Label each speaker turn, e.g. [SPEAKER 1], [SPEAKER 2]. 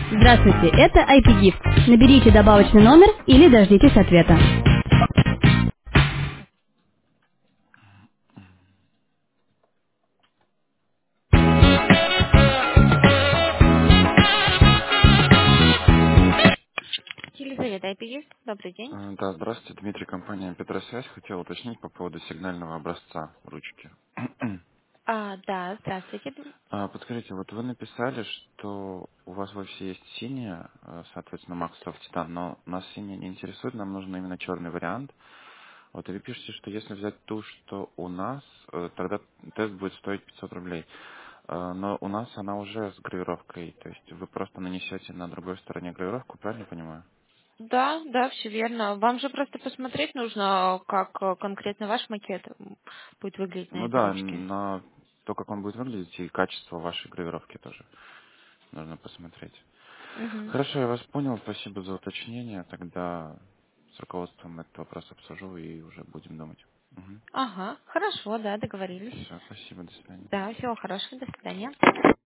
[SPEAKER 1] Здравствуйте, это IP-Gift. Наберите добавочный номер или дождитесь ответа. Елизавета IP-Gift, добрый день.
[SPEAKER 2] Да, здравствуйте, Дмитрий, компания Петросвязь. Хотел уточнить по поводу сигнального образца ручки.
[SPEAKER 1] Да, здравствуйте.
[SPEAKER 2] Подскажите, вот вы написали, что у вас в офисе есть синяя, соответственно, Microsoft Titan, но нас синяя не интересует, нам нужен именно черный вариант. Вот, и вы пишете, что если взять ту, что у нас, тогда тест будет стоить 500 рублей. Но у нас она уже с гравировкой, то есть вы просто нанесете на другой стороне гравировку, правильно понимаю?
[SPEAKER 1] Да, да, все верно. Вам же просто посмотреть нужно, как конкретно ваш макет будет выглядеть на
[SPEAKER 2] Ну
[SPEAKER 1] этой
[SPEAKER 2] да,
[SPEAKER 1] ручке.
[SPEAKER 2] на то, как он будет выглядеть, и качество вашей гравировки тоже нужно посмотреть.
[SPEAKER 1] Мгм.
[SPEAKER 2] Хорошо, я вас понял, спасибо за уточнение. Тогда с руководством этот вопрос обсужу и уже будем думать.
[SPEAKER 1] Ага, хорошо, да, договорились.
[SPEAKER 2] Все, спасибо, до свидания.
[SPEAKER 1] Да, всего хорошего, до свидания.